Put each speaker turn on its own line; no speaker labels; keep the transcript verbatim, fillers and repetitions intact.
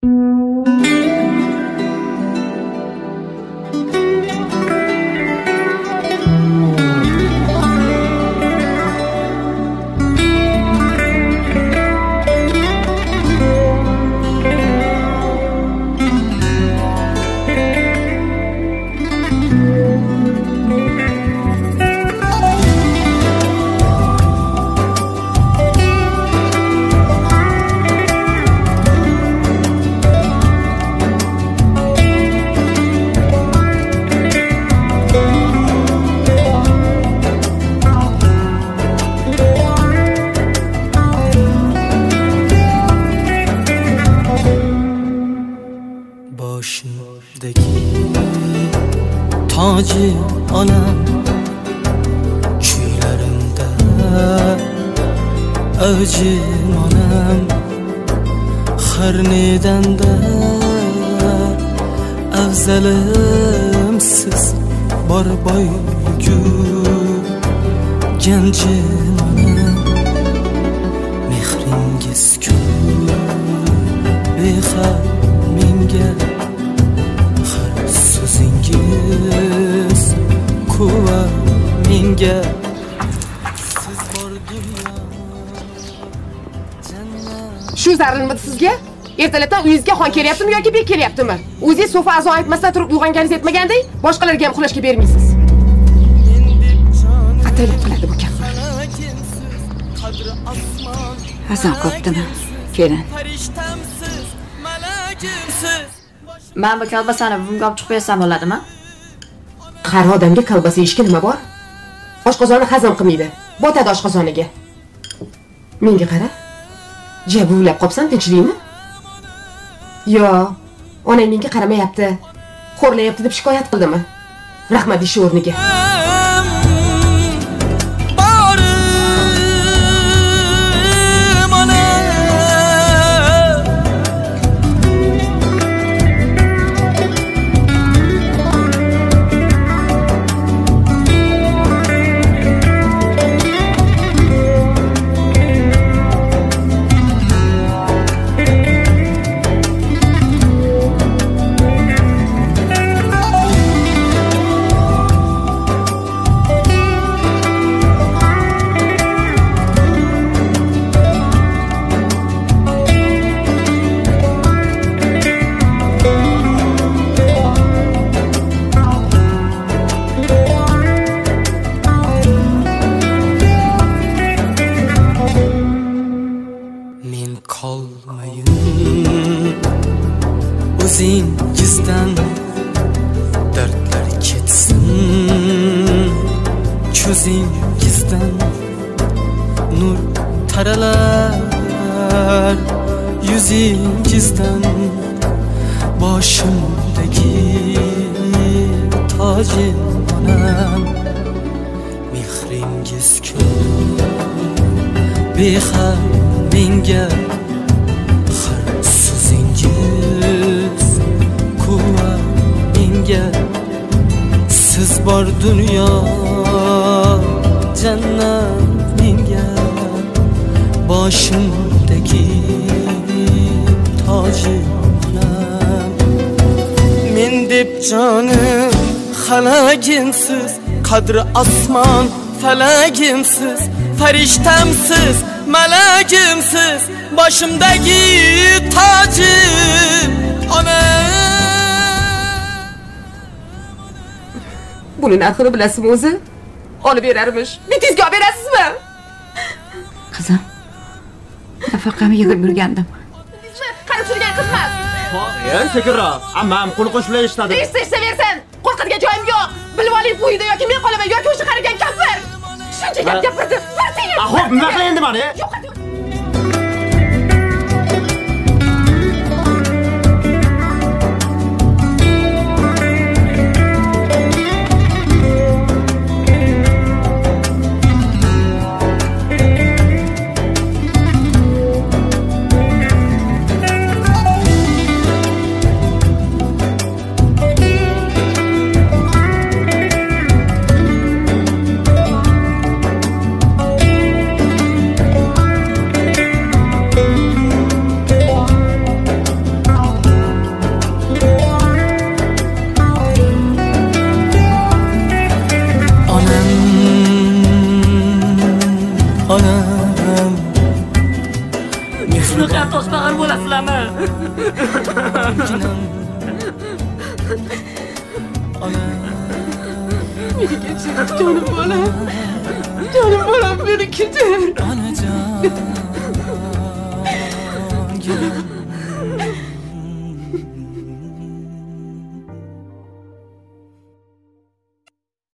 Tacı anam kuylarimda avjim anam har nedanda afzalim siz bor boygu ganjim anam mehringiz ku behad menga so'zingiz kuva menga siz bor dunyo jannat.
Shu zarilmidi sizga? Ertalabdan uyingizga xon kelyaptimi yoki bek kelyaptimi? O'zingiz sofa azon aytmasdan turib uyg'onganingiz yetmagandek, boshqalarga ham uxlashga bermaysiz. Ataylik qiladi bu kafir.
Azon qopdimi? Kelin. Men bu kolbasani buvimga olib chiqib bersam bo'ladimi?
Qari odamga kolbasa yeyishga nima bor? Oshqozoni hazm qilmaydi. Botadi oshqozoniga. Menga qara. Jabulab qopsan tinchlikmi? Yo, onang menga qaramayapti. Xo'rlayapti deb shikoyat qildimi? Rahmat ish o'rniga. O'zingizdan dardlar ketsin, ko'zingizdan nur taralar, yuzingizdan boshimdagi tojim onam mehringiz ku behad menga har so'zingiz kuva menga siz bor dunyo jannat menga boshimdagi tojim onam men deb jonim xalagimsiz qadri osmon falagimsiz farishtamsiz malagimsiz boshimdagi tojim onam. Buni narxini bilasizmi o'zi? Olib berarmish. Bitizga olib berasizmi?
Qizim, nafaqamni yig'ib yurgandim.
Qarib turgan qizmas.
Ey, sekinroq. Ammam qo'l qo'shib eshitadi.
Eshitaversan. Qo'rqadigan joyim yo'q. Bilib oling, bu uyda yoki men qolaman yoki o'sha qaragan kafir. Shuncha gap gapirdi. Bir tiyin.
Xo'p, nima qilay endi meni?
Yo'q.
Gülginam Ona
Meni kechir, jonim bolam. Jonim bolam, meni kechir.
Onajon